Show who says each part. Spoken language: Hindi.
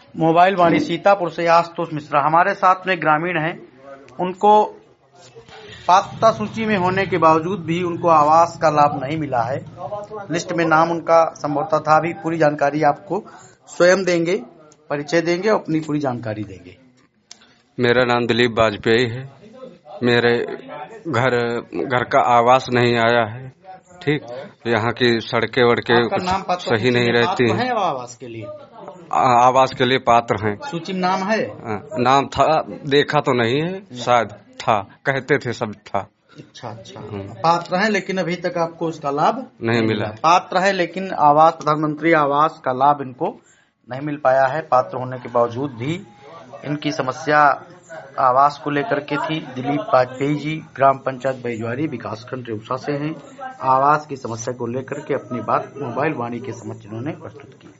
Speaker 1: मोबाइल वाणी सीतापुर से आशुतोष मिश्रा। हमारे साथ में ग्रामीण हैं, उनको पात्रता सूची में होने के बावजूद भी उनको आवास का लाभ नहीं मिला है। लिस्ट में नाम उनका संभवतः था भी। पूरी जानकारी आपको स्वयं देंगे, परिचय देंगे और अपनी पूरी जानकारी देंगे।
Speaker 2: मेरा नाम दिलीप वाजपेयी है। मेरे घर का आवास नहीं आया है। ठीक, यहाँ की सड़कें वड़कें कुछ सही नहीं रहती हैं।
Speaker 1: आवास के लिए
Speaker 2: आवास के लिए पात्र हैं।
Speaker 1: सूची में नाम है?
Speaker 2: नाम था, देखा तो नहीं है, शायद था, कहते थे सब था।
Speaker 1: अच्छा। पात्र है लेकिन अभी तक आपको उसका लाभ
Speaker 2: नहीं मिला।
Speaker 1: पात्र है लेकिन आवास, प्रधानमंत्री आवास का लाभ इनको नहीं मिल पाया है। पात्र होने के बावजूद भी इनकी समस्या आवास को लेकर के थी। दिलीप वाजपेयी जी ग्राम पंचायत बैजवारी विकासखंड रेउसा से हैं। आवास की समस्या को लेकर के अपनी बात मोबाइल वाणी के समक्ष इन्होंने प्रस्तुत की।